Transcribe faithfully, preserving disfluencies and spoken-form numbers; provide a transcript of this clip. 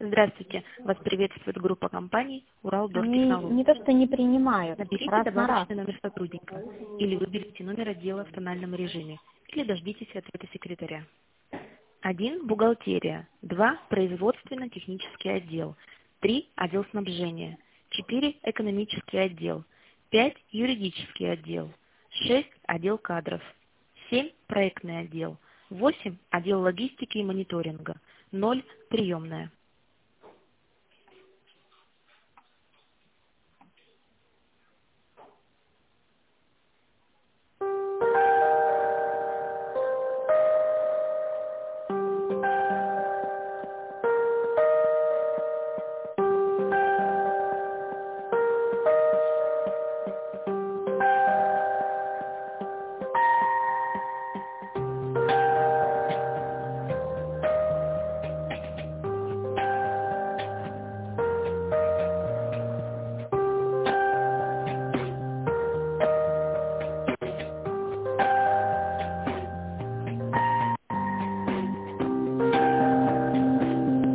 Здравствуйте. Вас приветствует группа компаний Они «Уралдорфтехнологии». не то, что не принимают, Наберите раз на раз. добавочный номер сотрудника, или выберите номер отдела в тональном режиме, или дождитесь ответа секретаря. один. Бухгалтерия. два. Производственно-технический отдел. три. Отдел снабжения. четыре. Экономический отдел. пять. Юридический отдел. шесть. Отдел кадров. семь. Проектный отдел. восемь. Отдел логистики и мониторинга. ноль. Приемная.